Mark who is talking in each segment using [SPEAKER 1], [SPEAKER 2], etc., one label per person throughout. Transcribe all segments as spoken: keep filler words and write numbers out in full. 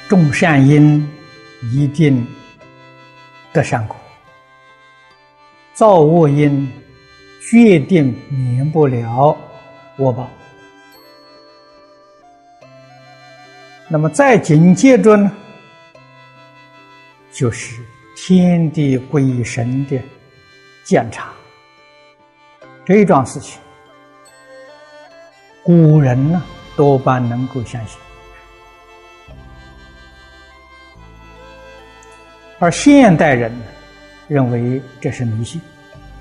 [SPEAKER 1] 种善因一定得善果，造恶因决定免不了恶报。那么在境界中呢，就是天地鬼神的鉴察，这一桩事情，古人呢多半能够相信，而现代人呢认为这是迷信，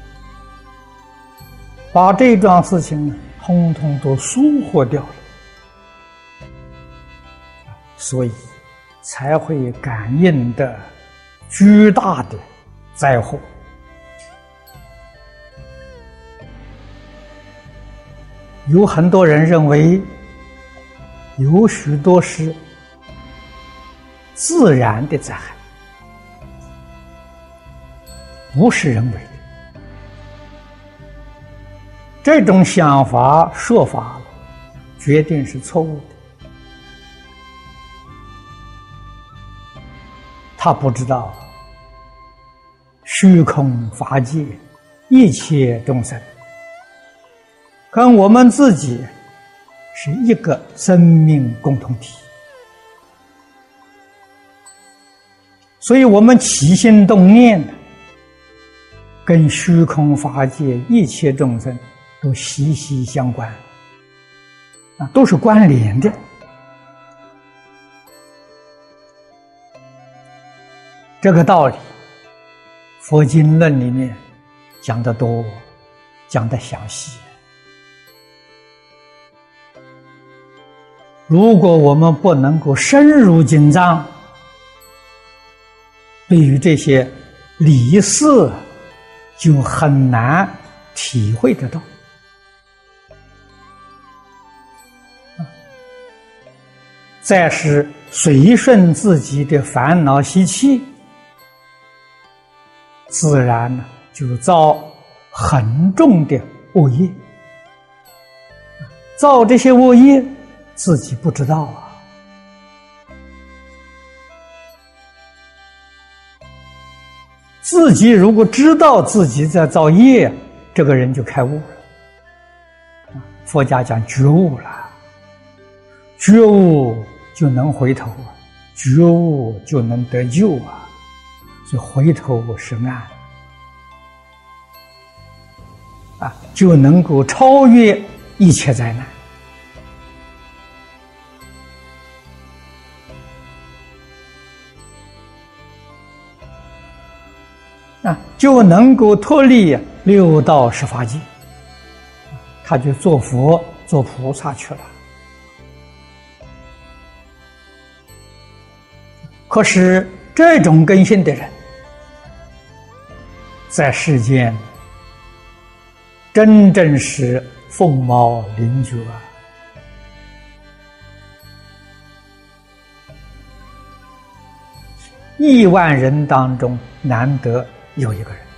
[SPEAKER 1] 把这桩事情呢通通都疏忽掉了，所以才会感应的巨大的灾祸。有很多人认为有许多是自然的灾害，不是人为的。这种想法说法决定是错误的。他不知道虚空法界一切众生跟我们自己是一个生命共同体，所以我们起心动念跟虚空法界一切众生都息息相关，啊，都是关联的。这个道理佛经论里面讲得多，讲得详细。如果我们不能够深入经藏，对于这些理事就很难体会得到。再是随顺自己的烦恼习气，自然呢就造很重的恶业，造这些恶业自己不知道啊。自己如果知道自己在造业，这个人就开悟了。佛家讲觉悟了，觉悟就能回头啊，觉悟就能得救啊。所以回头是岸啊，就能够超越一切灾难。啊，就能够脱离六道十法界，他就做佛做菩萨去了。可是这种根性的人在世间真正是凤毛麟角啊！亿万人当中难得有一个人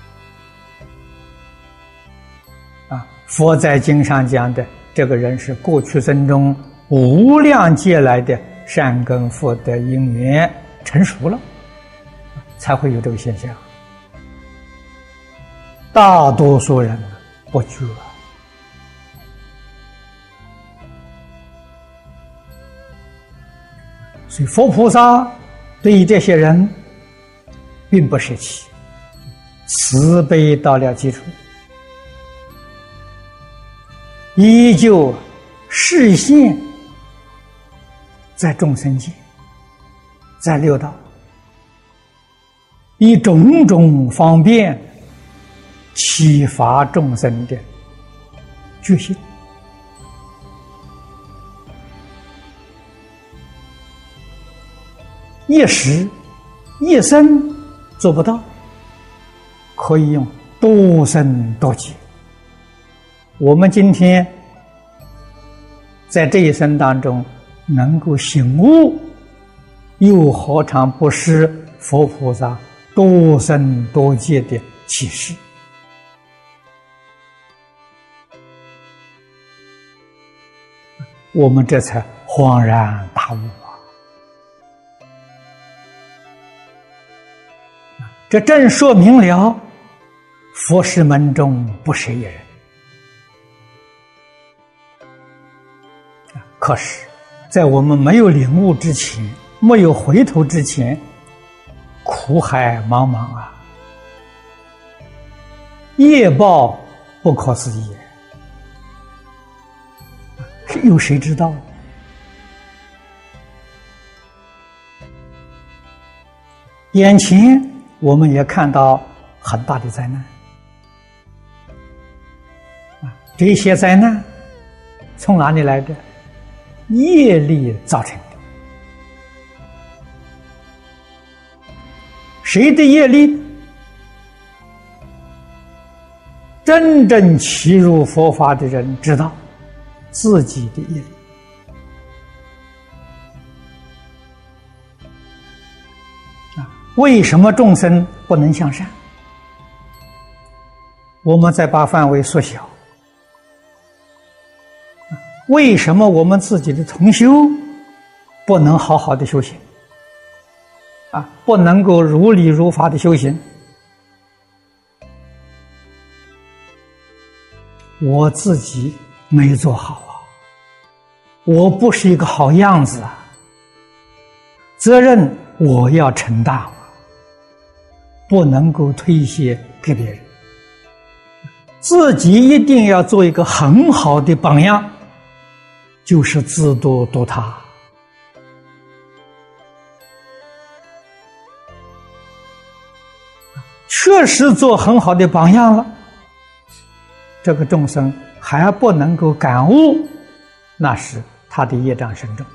[SPEAKER 1] 啊！佛在经上讲的，这个人是过去生中无量劫来的善根福德因缘成熟了，才会有这个现象。大多数人不觉，所以佛菩萨对于这些人并不舍弃，慈悲到了极处，依旧示现在众生界，在六道，以种种方便启发众生的决心。一时一生做不到，可以用多生多劫。我们今天在这一生当中能够醒悟，又何尝不是佛菩萨多生多劫的启示？我们这才恍然大悟啊！ 这正说明了佛事门中不是一人。可是在我们没有领悟之前，没有回头之前，苦海茫茫啊，业报不可思议，有谁知道呢？眼前我们也看到很大的灾难，这些灾难从哪里来的？业力造成的。谁的业力？真正契入佛法的人知道自己的业力。啊，为什么众生不能向善？我们再把范围缩小。为什么我们自己的同修不能好好的修行啊？不能够如理如法的修行？我自己没做好啊，我不是一个好样子啊，责任我要承担啊，不能够推卸给别人，自己一定要做一个很好的榜样。就是自度度他。确实做很好的榜样了，这个众生还不能够感悟，那是他的业障深重。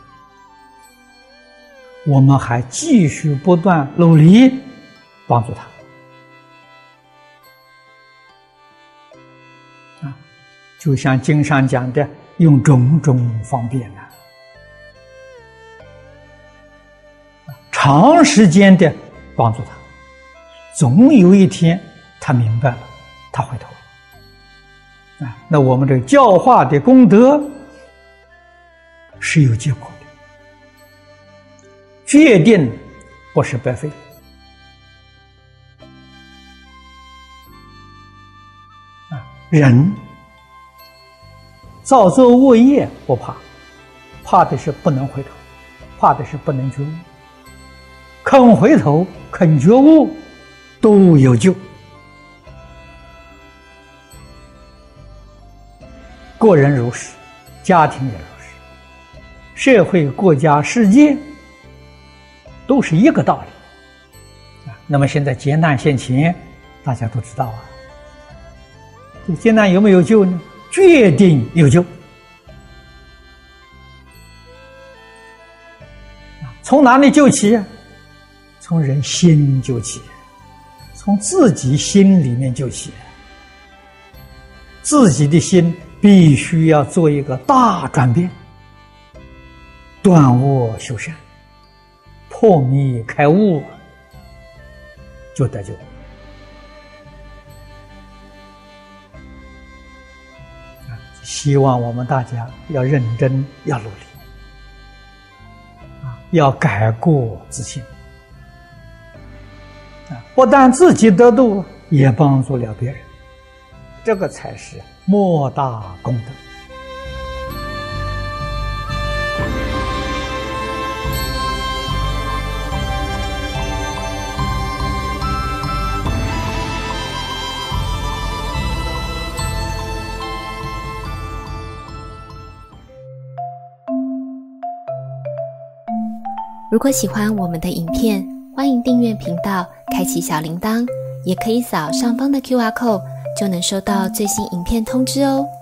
[SPEAKER 1] 我们还继续不断努力帮助他啊，就像经上讲的，用种种方便啊，长时间的帮助他，总有一天他明白了，他回头了啊。那我们这个教化的功德是有结果的，决定不是白费。啊，人造作恶业不怕，怕的是不能回头，怕的是不能觉悟。肯回头，肯觉悟，都有救。个人如是，家庭也如是，社会、国家、世界都是一个道理。那么现在劫难现前，大家都知道啊。这劫难有没有救呢？决定有救。从哪里救起啊？从人心救起，从自己心里面救起。自己的心必须要做一个大转变，断恶修善，破迷开悟，就得救。希望我们大家要认真，要努力，啊，要改过自新，啊，不但自己得度，也帮助了别人，这个才是莫大功德。
[SPEAKER 2] 如果喜欢我们的影片，欢迎订阅频道，开启小铃铛，也可以扫上方的 Q R code， 就能收到最新影片通知哦。